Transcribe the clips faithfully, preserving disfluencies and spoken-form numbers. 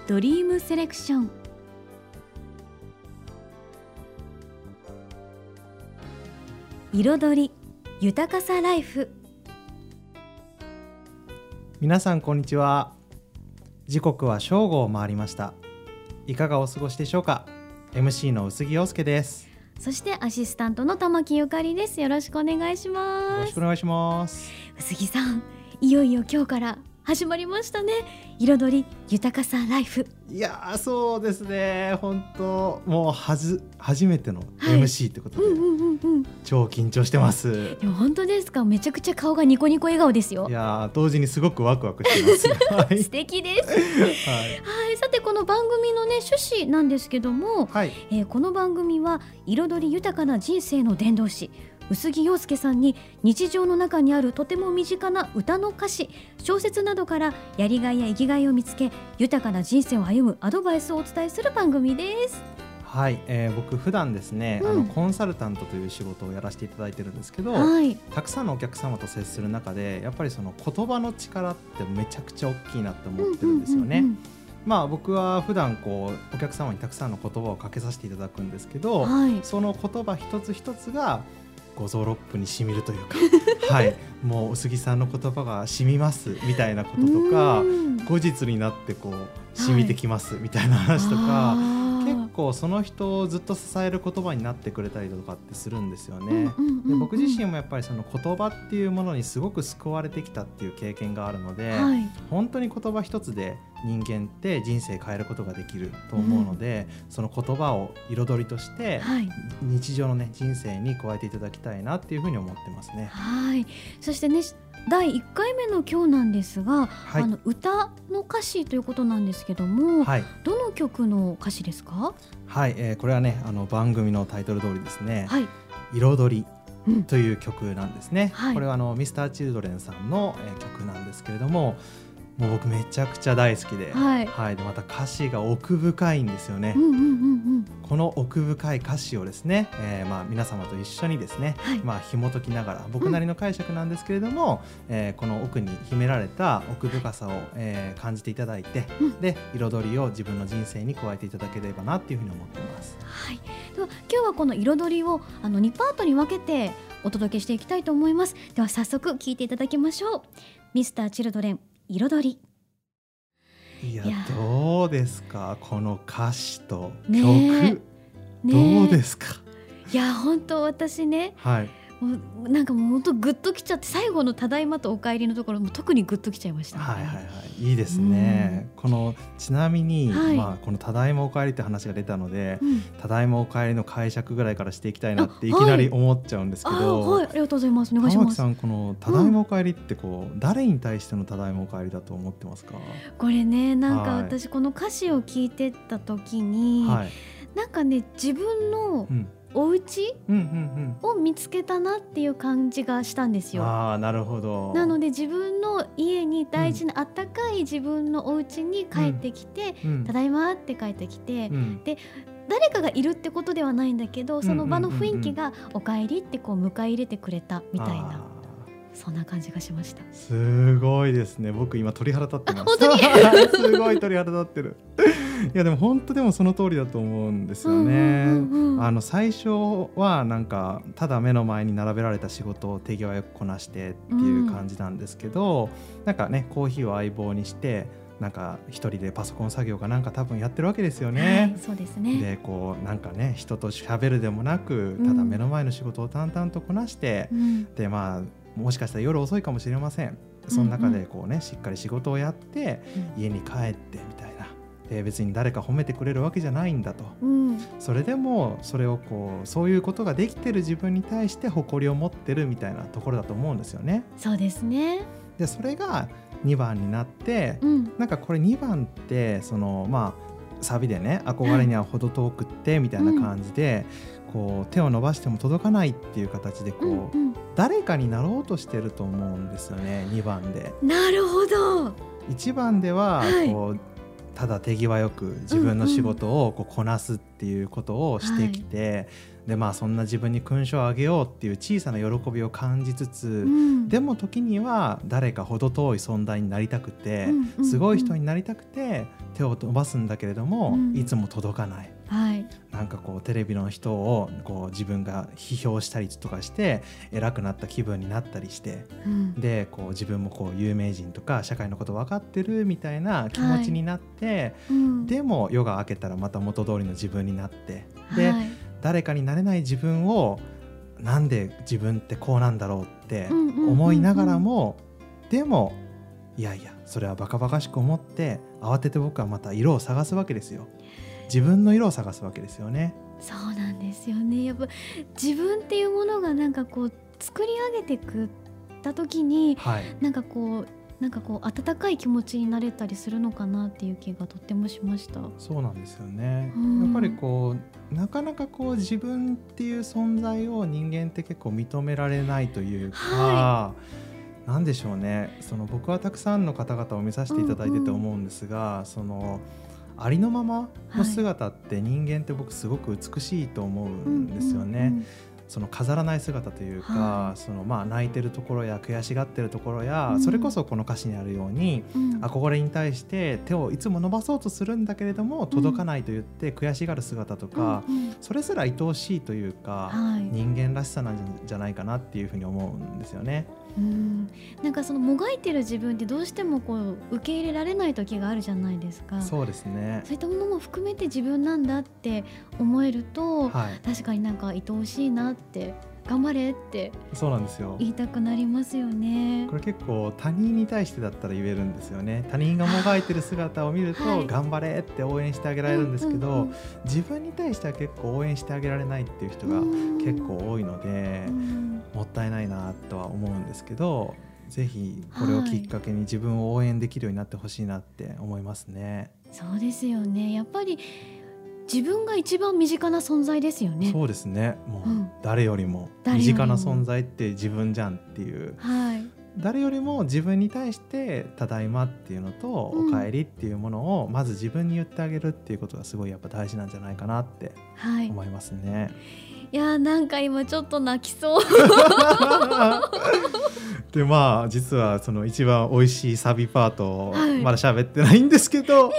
ドリームセレクション。彩り豊かさライフ。 皆さんこんにちは。時刻は正午を回りました。いかがお過ごしでしょうか。 エムシー の薄木陽介です。 そしてアシスタントの玉木ゆかりです。よろしくお願いします。 よろしくお願いします。 薄木さん、いよいよ今日から始まりましたね。彩り豊かさライフ。 いやーそうですね、本当もうはず初めての エムシー ってことで、 うんうんうんうん、 超緊張してます。 でも本当ですか。めちゃくちゃ顔がニコニコ笑顔ですよ。 いや同時にすごくワクワクしてます、はい、 素敵です、はいはいはい、さてこの番組の、ね、趣旨なんですけども、 はいえー、この番組は彩り豊かな人生の伝道師薄木陽介さんに日常の中にあるとても身近な歌の歌詞、小説などからやりがいや生きがいを見つけ豊かな人生を歩むアドバイスをお伝えする番組です。 はい、えー、僕普段ですね、 うん、 あのコンサルタントという仕事をやらせていただいてるんですけど、 はい、 たくさんのお客様と接する中でやっぱりその言葉の力ってめちゃくちゃ大きいなって思ってるんですよね、うんうんうんうん。まあ、僕は普段こうお客様にたくさんの言葉をかけさせていただくんですけど、はい、その言葉一つ一つが五臓六腑に染みるというかはい、もう薄木さんの言葉が染みますみたいなこととか、後日になってこう染みてきますみたいな話とか、はい、結構その人をずっと支える言葉になってくれたりとかってするんですよね、うんうんうんうん、で僕自身もやっぱりその言葉っていうものにすごく救われてきたっていう経験があるので、はい、本当に言葉一つで人間って人生変えることができると思うので、うん、その言葉を彩りとして、はい、日常の、ね、人生に加えていただきたいなっていうふうに思ってますね。 はい、そしてねだいいっかいめの今日なんですが、はい、あの歌の歌詞ということなんですけども、はい、どの曲の歌詞ですか？ はい、えー、これはねあの番組のタイトル通りですね、はい、彩りという曲なんですね、うん、これはあの ミスターチルドレンさんの、えー、曲なんですけれども、もう僕めちゃくちゃ大好きで、はいはい、でまた歌詞が奥深いんですよね、うんうんうんうん、この奥深い歌詞をですね、えーまあ、皆様と一緒にですね、はいまあ、紐解きながら僕なりの解釈なんですけれども、うんえー、この奥に秘められた奥深さを、えー、感じていただいて、うん、で彩りを自分の人生に加えていただければなっていうふうに思ってます、 はい、では今日はこの彩りをあのにパートに分けてお届けしていきたいと思います。では早速聴いていただきましょう。ミスターチルドレン彩り。 いや、いやどうですかこの歌詞と曲、ねね、どうですか？ いや本当私ね、はい、もうなんかもう本当グッときちゃって、最後のただいまとお帰りのところも特にグッときちゃいました、ね、 はいはいはい、いいですね、うん、このちなみに、はいまあ、このただいまお帰りって話が出たので、うん、ただいまお帰りの解釈ぐらいからしていきたいなっていきなり思っちゃうんですけど、 はい、あ, はい、ありがとうございます。お願いします。 玉木さん、このただいまお帰りってこう、うん、誰に対してのただいまお帰りだと思ってますか？これね、なんか私この歌詞を聞いてた時に、はい、なんかね自分の、うんお家、うんうんうん、を見つけたなっていう感じがしたんですよ。 あー、なるほど。 なので自分の家に大事なあったかい自分のお家に帰ってきて、うん、ただいまって帰ってきて、うん、で誰かがいるってことではないんだけど、その場の雰囲気がおかえりってこう迎え入れてくれたみたいな、そんな感じがしました。 すごいですね。僕今鳥肌立ってます。 本当にすごい鳥肌立ってる。いやでも本当でもその通りだと思うんですよね、うんうんうん、あの最初はなんかただ目の前に並べられた仕事を手際よくこなしてっていう感じなんですけど、うん、なんかねコーヒーを相棒にしてなんか一人でパソコン作業かなんか多分やってるわけですよね、 はい、そうですね。 でこうなんかね人と喋るでもなくただ目の前の仕事を淡々とこなして、うん、でまあもしかしたら夜遅いかもしれません。その中でこうねしっかり仕事をやって家に帰ってみたいな、で別に誰か褒めてくれるわけじゃないんだと、うん、それでもそれをこうそういうことができてる自分に対して誇りを持ってるみたいなところだと思うんですよね。 そうですね。 でそれがにばんになって、うん、なんかこれにばんってそのまあサビでね憧れには程遠くってみたいな感じで、うん、こう手を伸ばしても届かないっていう形でこう、うんうん、誰かになろうとしてると思うんですよね。にばんで。 なるほど。 いちばんではこう、はい、 ただ手際よく自分の仕事をこうこなすっていうことをしてきて、うんうん、でまあそんな自分に勲章をあげようっていう小さな喜びを感じつつ、うん、でも時には誰か程遠い存在になりたくて、うんうんうん、すごい人になりたくて手を伸ばすんだけれども、うん、いつも届かない、はい、なんかこうテレビの人をこう自分が批評したりとかして偉くなった気分になったりして、うん、でこう自分もこう有名人とか社会のこと分かってるみたいな気持ちになって、はいうん、でも夜が明けたらまた元通りの自分になってで、はい、誰かになれない自分をなんで自分ってこうなんだろうって思いながらも、うんうんうんうん、でもいやいやそれはバカバカしく思って慌てて僕はまた色を探すわけですよ。自分の色を探すわけですよね。 そうなんですよね。やっぱ自分っていうものがなんかこう作り上げてくった時に、はい、なんかこうなんかこう温かい気持ちになれたりするのかなっていう気がとってもしました。 そうなんですよね、うん、やっぱりこうなかなかこう自分っていう存在を人間って結構認められないというか、はい、なんでしょうね、その僕はたくさんの方々を見させていただいてて思うんですが、うんうん、そのありのままの姿って人間って僕すごく美しいと思うんですよね、はいうんうんうん、その飾らない姿というか、はい、そのまあ泣いてるところや悔しがってるところや、うん、それこそこの歌詞にあるように、うん、憧れに対して手をいつも伸ばそうとするんだけれども届かないと言って悔しがる姿とか、うん、それすら愛おしいというか、はい、人間らしさなんじゃないかなっていうふうに思うんですよね。 うん、なんかそのもがいてる自分ってどうしてもこう受け入れられない時があるじゃないですか。 そうですね。 そういったものも含めて自分なんだって思えると、はい、確かになんか愛おしいなって頑張れってそうなんですよ言いたくなりますよね。 これ結構他人に対してだったら言えるんですよね。他人がもがいてる姿を見ると、はい、頑張れって応援してあげられるんですけど、うんうんうん、自分に対しては結構応援してあげられないっていう人が結構多いので、もったいないなとは思うんですけど、ぜひこれをきっかけに自分を応援できるようになってほしいなって思いますね、 はい、そうですよね。やっぱり自分が一番身近な存在ですよね。 そうですね。もう誰よりも身近な存在って自分じゃんっていう、はい、誰よりも自分に対してただいまっていうのと、うん、おかえりっていうものをまず自分に言ってあげるっていうことがすごいやっぱ大事なんじゃないかなって思いますね、はい、 いやなんか今ちょっと泣きそうでまあ実はその一番美味しいサビパートをまだ喋ってないんですけど、はい、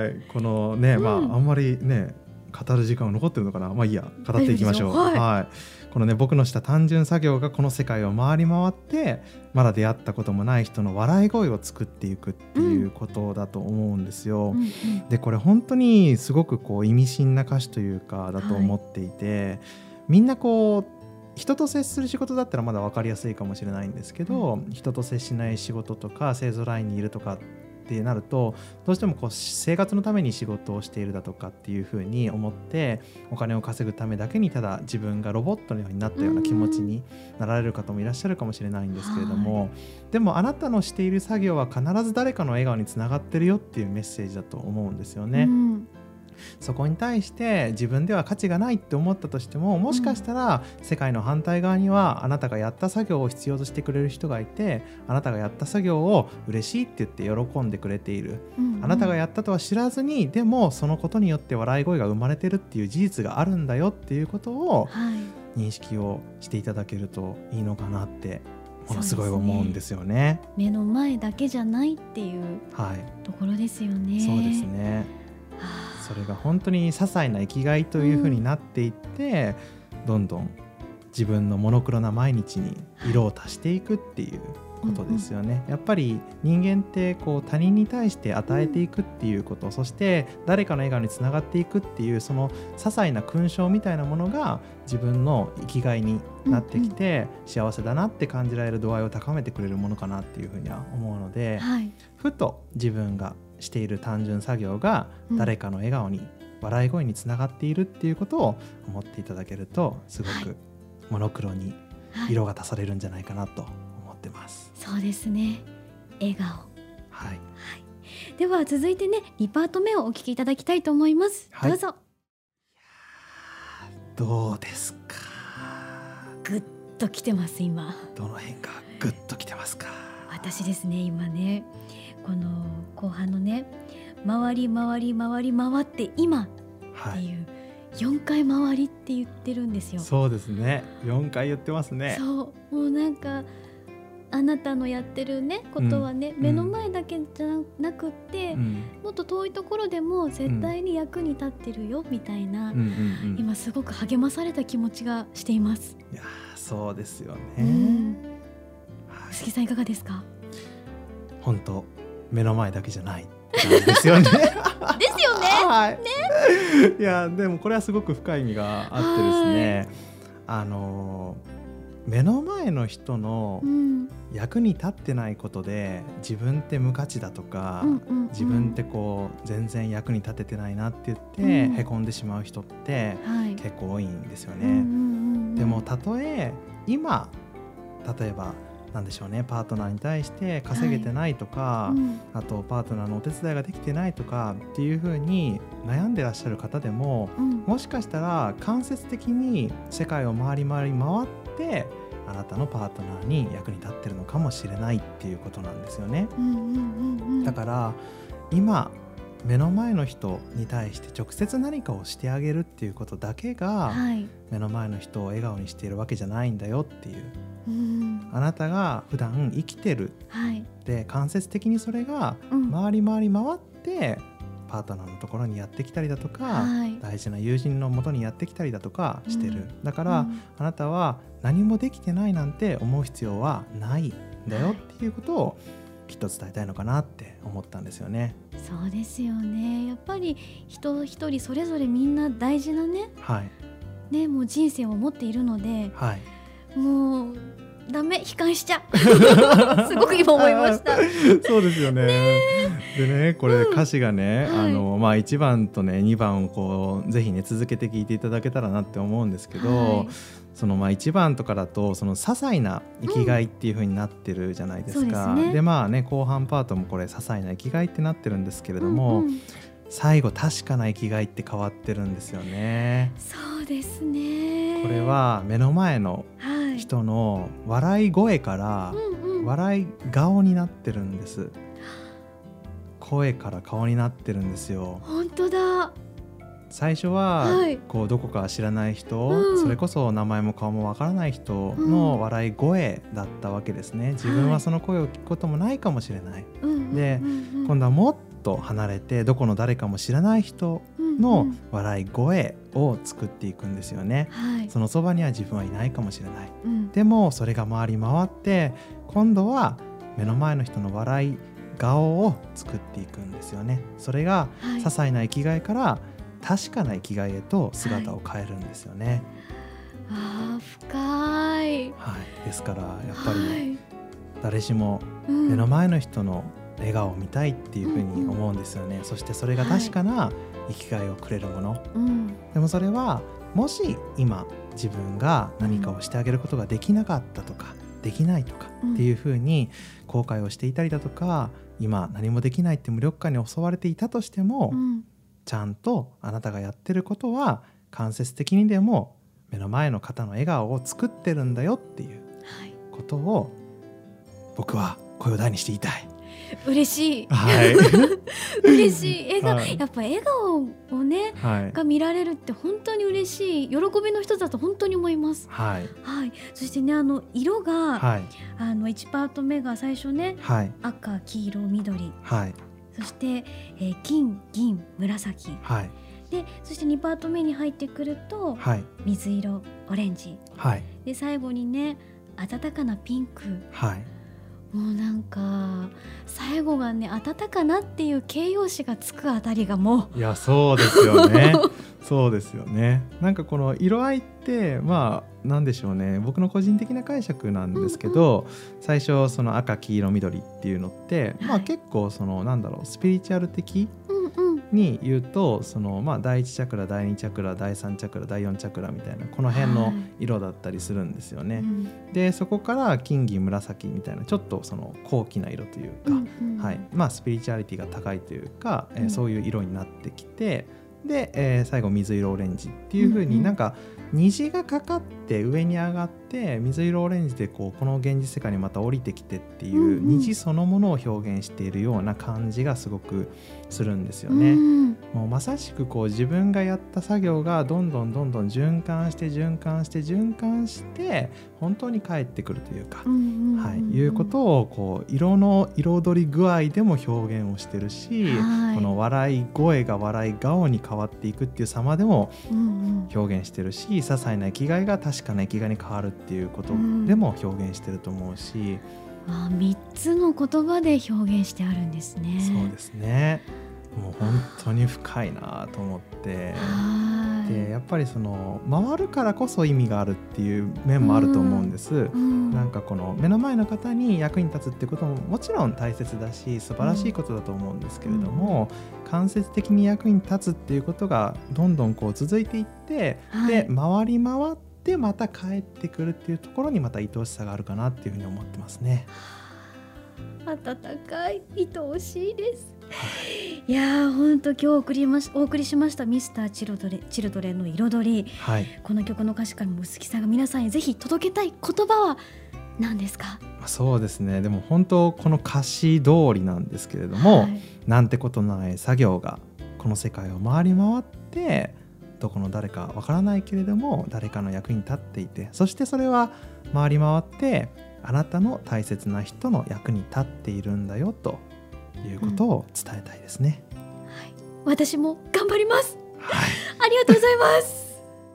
はいこのね、うん、まああんまりね語る時間は残ってるのかな、まあいいや語っていきましょう。はい、はい、このね僕のした単純作業がこの世界を回り回ってまだ出会ったこともない人の笑い声を作っていくっていうことだと思うんですよ、うんうん、でこれ本当にすごくこう意味深な歌詞というかだと思っていて、はい、みんなこう人と接する仕事だったらまだ分かりやすいかもしれないんですけど、うん、人と接しない仕事とか製造ラインにいるとかってなるとどうしてもこう生活のために仕事をしているだとかっていうふうに思ってお金を稼ぐためだけにただ自分がロボットのようになったような気持ちになられる方もいらっしゃるかもしれないんですけれども、はい、でもあなたのしている作業は必ず誰かの笑顔につながってるよっていうメッセージだと思うんですよね、うんそこに対して自分では価値がないって思ったとしてももしかしたら世界の反対側にはあなたがやった作業を必要としてくれる人がいてあなたがやった作業を嬉しいって言って喜んでくれている、うんうん、あなたがやったとは知らずにでもそのことによって笑い声が生まれてるっていう事実があるんだよっていうことを認識をしていただけるといいのかなってものすごい思うんですよね。 目の前だけじゃないっていうところですよね、 はい、そうですね。それが本当に些細な生きがいという風になっていって、うん、どんどん自分のモノクロな毎日に色を足していくっていうことですよね、うんうん、やっぱり人間ってこう他人に対して与えていくっていうこと、うん、そして誰かの笑顔につながっていくっていうその些細な勲章みたいなものが自分の生きがいになってきて、うんうん、幸せだなって感じられる度合いを高めてくれるものかなっていうふうには思うので、はい、ふと自分がしている単純作業が誰かの笑顔に、うん、笑い声につながっているっていうことを思っていただけるとすごくモノクロに色が足されるんじゃないかなと思ってます、 はい、そうですね。笑顔、はいはい、 では続いてねにパート目をお聞きいただきたいと思います、はい、どうぞ。 どうですか。 グッときてます今。 どの辺がグッときてますか。 私ですね今ねこの後半のね回り回り回り回って今っていう、はい、よんかい回りって言ってるんですよ。 そうですね、よんかい言ってますね。 そうもうなんかあなたのやってるねことはね、うん、目の前だけじゃなくって、うん、もっと遠いところでも絶対に役に立ってるよみたいな、うんうんうん、今すごく励まされた気持ちがしています。 いやそうですよね、 うん、はい、鈴木さんいかがですか？ 本当目の前だけじゃないですよね。ですよね。はい、ね。いやでもこれはすごく深い意味があってですね、あの目の前の人の役に立ってないことで自分って無価値だとか、うんうんうん、自分ってこう全然役に立ててないなって言って、うん、へこんでしまう人って結構多いんですよね、はい、うんうんうん、でもたとえ今例えばなんでしょうね、パートナーに対して稼げてないとか、はいうん、あとパートナーのお手伝いができてないとかっていう風に悩んでらっしゃる方でも、うん、もしかしたら間接的に世界を回り回り回ってあなたのパートナーに役に立ってるのかもしれないっていうことなんですよね、うんうんうんうん、だから今目の前の人に対して直接何かをしてあげるっていうことだけが、はい、目の前の人を笑顔にしているわけじゃないんだよっていう、うん、あなたが普段生きてる、はい、で間接的にそれが回り回り回って、うん、パートナーのところにやってきたりだとか、はい、大事な友人のもとにやってきたりだとかしてる、うん、だから、うん、あなたは何もできてないなんて思う必要はないんだよっていうことを、はい、きっと伝えたいのかなって思ったんですよね。 そうですよね。やっぱり人一人それぞれみんな大事なね、はい、ねもう人生を持っているので、はい、もうダメ悲観しちゃすごく今思いました。 そうですよね。ねでねこれ歌詞がね、うん、あのまあ、いちばんとねにばんをこうぜひね続けて聴いていただけたらなって思うんですけど、はい、そのまあいちばんとかだとその些細な生きがいっていう風になってるじゃないですか、うん、で, すね、でまあね後半パートもこれ些細な生きがいってなってるんですけれども、うんうん、最後確かな生きがいって変わってるんですよね。 そうですね。 これは目の前の人の笑い声から笑い顔になってるんです、うんうん、声から顔になってるんですよ。 本当だ。 最初はこうどこか知らない人、はい、それこそ名前も顔もわからない人の笑い声だったわけですね。自分はその声を聞くこともないかもしれない、はい、で、うんうん、今度はもっと離れてどこの誰かも知らない人の笑い声を作っていくんですよね、はい、そのそばには自分はいないかもしれない、うん、でもそれが回り回って今度は目の前の人の笑い顔を作っていくんですよね。それが些細な生きがいから確かな生きがいへと姿を変えるんですよね、 はい、あ深い、 はい、ですからやっぱり誰しも目の前の人の笑顔を見たいっていうふうに思うんですよね、うんうん、そしてそれが確かな生きがいをくれるもの、はい、でもそれはもし今自分が何かをしてあげることができなかったとか、うん、できないとかっていうふうに後悔をしていたりだとか今何もできないって無力感に襲われていたとしても、うん、ちゃんとあなたがやってることは間接的にでも目の前の方の笑顔を作ってるんだよっていうことを僕は声を大にして言いたい。 嬉しい、 はい、 嬉しい笑顔、はい、やっぱ笑顔をね、はい、が見られるって本当に嬉しい喜びの一つだと本当に思います、はいはい、そしてねあの色が、はい、あのいちパート目が最初ね、はい、赤黄色緑、はい、そして、えー、金銀紫、はい、でそしてにパート目に入ってくると、はい、水色オレンジ、はい、で最後にね暖かなピンク、はい、もうなんか最後がね暖かなっていう形容詞がつくあたりがもういやそうですよねそうですよね。なんかこの色合いってまあなんでしょうね僕の個人的な解釈なんですけど、うんうん、最初その赤黄色緑っていうのって、はい、まあ結構そのなんだろうスピリチュアル的に言うとそのまあだいいちチャクラだいにチャクラだいさんチャクラだいよんチャクラみたいなこの辺の色だったりするんですよね、はいうん、でそこから金銀紫みたいなちょっとその高貴な色というか、うんうんはいまあ、スピリチュアリティが高いというか、うんえー、そういう色になってきてで、えー、最後水色オレンジっていう風になんか虹がかかって上に上がって水色オレンジでこうこの現実世界にまた降りてきてっていう虹そのものを表現しているような感じがすごくするんですよね、うん、もうまさしくこう自分がやった作業がどんどんどんどん循環して循環して循環して本当に返ってくるというか、はい、いうことをこう色の彩り具合でも表現をしてるし、はい、この笑い声が笑い顔に変わっていくっていう様でも表現してるし、うんうん、些細な生きがいが確かな生きがいに変わるっていうことでも表現してると思うし、 うん、あ、みっつの言葉で表現してあるんですね。 そうですね、もう本当に深いなと思って、でやっぱりその回るからこそ意味があるっていう面もあると思うんです、うん、なんかこの目の前の方に役に立つってことももちろん大切だし素晴らしいことだと思うんですけれども、うん、間接的に役に立つっていうことがどんどんこう続いていって、はい、で回り回ってまた帰ってくるっていうところにまた愛おしさがあるかなっていうふうに思ってますね。 温かい、愛おしいです。いやー、本当今日送りましお送りしましたミスターチルドレンチルドレンの彩り、はい、この曲の歌詞からも薄木さんが皆さんにぜひ届けたい言葉は何ですか？ そうですね、でも本当この歌詞通りなんですけれども、はい、なんてことない作業がこの世界を回り回ってどこの誰かわからないけれども誰かの役に立っていて、そしてそれは回り回ってあなたの大切な人の役に立っているんだよということを伝えたいですね、うんはい、私も頑張ります、 はい、 ありがとうございます。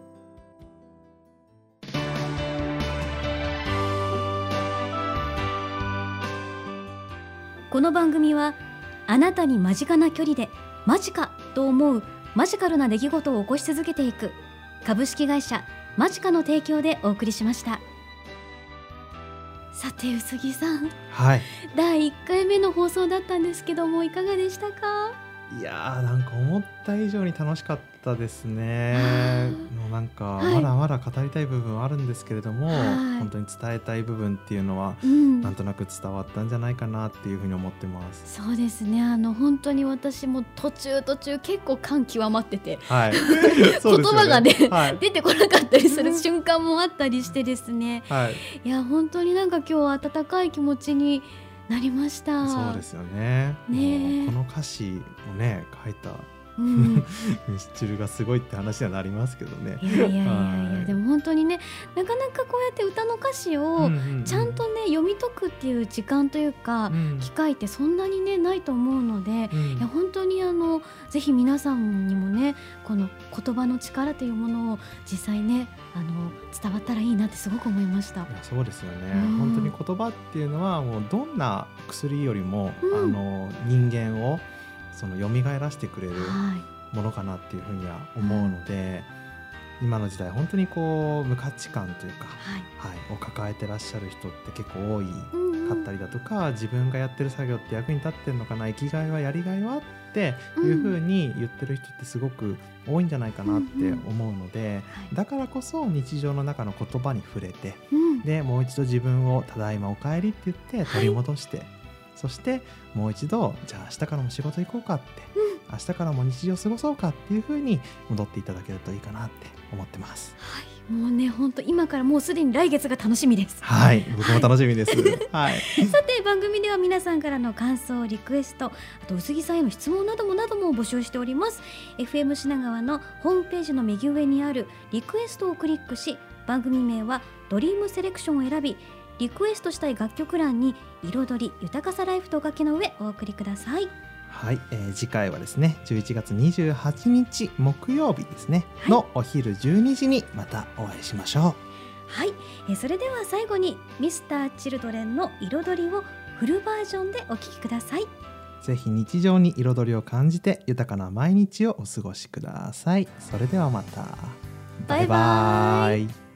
この番組はあなたに間近な距離でマジかと思うマジカルな出来事を起こし続けていく株式会社マジカの提供でお送りしました。さて薄木さん、 はい、 だいいっかいめの放送だったんですけどもいかがでしたか？ いやー、なんか思った以上に楽しかったですね。もうなんかまだまだ語りたい部分はあるんですけれども、はい、本当に伝えたい部分っていうのは、うん、なんとなく伝わったんじゃないかなっていうふうに思ってます。 そうですね、あの本当に私も途中途中結構感極まってて、 はい、 言葉がね、はい、出てこなかったりする瞬間もあったりしてですね、はい、いや本当になんか今日は温かい気持ちになりました。 そうですよね。 ね、 この歌詞をね書いた、うん、ミスチルがすごいって話にはなりますけどね。 いやいやいやいや、でも本当にね、なかなかこうやって歌の歌詞をちゃんとね読み解くっていう時間というか、うん、機会ってそんなにねないと思うので、うん、いや本当にあのぜひ皆さんにもねこの言葉の力というものを実際ねあの伝わったらいいなってすごく思いました。いやそうですよね、うん、本当に言葉っていうのはもうどんな薬よりも、うん、あの人間をその蘇らせてくれるものかなっていうふうには思うので、うん、今の時代本当にこう無価値観というか、はいはい、を抱えてらっしゃる人って結構多いかったりだとか、うんうん、自分がやってる作業って役に立ってるのかな、生きがいはやりがいはっていうふうに言ってる人ってすごく多いんじゃないかなって思うので、うんうんはい、だからこそ日常の中の言葉に触れて、うん、でもう一度自分をただいまお帰りって言って取り戻して、はい、そしてもう一度じゃあ明日からも仕事行こうかって、うん、明日からも日常過ごそうかっていう風に戻っていただけるといいかなって思ってます。 はい、もうね本当今からもうすでに来月が楽しみです。 はい、僕も楽しみです。はい、 さて番組では皆さんからの感想リクエスト、あと薄木さんへの質問などもなども募集しております。 エフエム 品川のホームページの右上にあるリクエストをクリックし、番組名はドリームセレクションを選び、リクエストしたい楽曲欄に彩り豊かさライフとお書きの上お送りください。 はい、えー、次回はですねじゅういちがつにじゅうはちにち木曜日ですね、はい、のお昼じゅうにじにまたお会いしましょう。 はい、えー、それでは最後にミスターチルドレンの彩りをフルバージョンでお聴きください。 ぜひ日常に彩りを感じて豊かな毎日をお過ごしください。それではまた。 バイバイ。